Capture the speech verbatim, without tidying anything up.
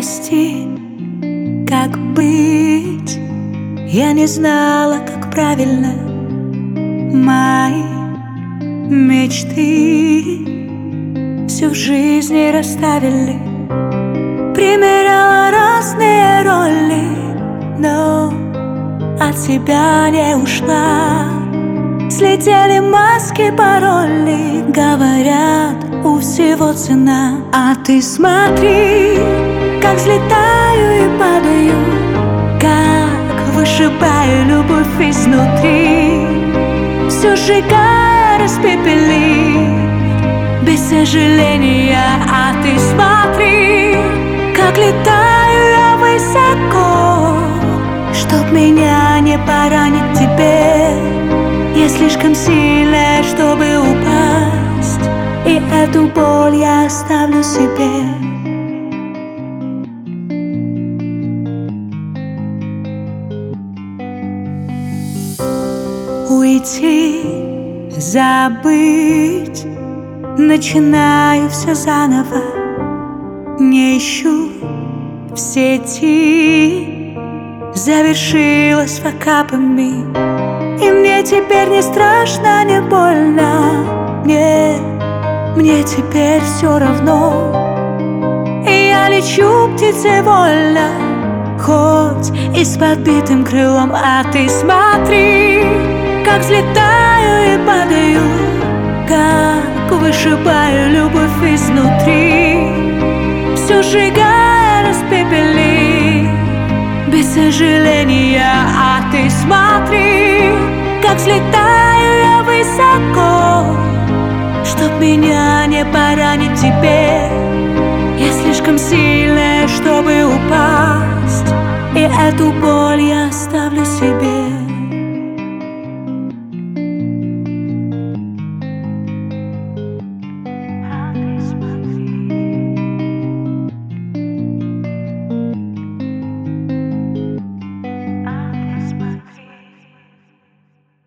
прости, как быть? Я не знала, как правильно. Мои мечты все в жизни расставили. Примеряла разные роли, но от тебя не ушла. Слетели маски, пароли. Говорят, у всего цена. А ты смотри, как взлетаю и падаю, как вышибаю любовь изнутри, все сжигая, распепели, без сожаления. А ты смотри, как летаю я высоко, чтоб меня не поранить тебе. Я слишком сильная, чтобы упасть, и эту боль я оставлю себе. Уйти, забыть, начинаю все заново. Не ищу в сети, завершилась факапами. И мне теперь не страшно, не больно. Нет, мне теперь все равно. И я лечу птицей вольно, хоть и с подбитым крылом. А ты смотри, как взлетаю и падаю, как вышибаю любовь изнутри, все сжигая, распепели, без сожаления. А ты смотри, как взлетаю я высоко, чтоб меня не поранить тебе. Я слишком сильная, чтобы упасть, и эту боль я оставлю себе.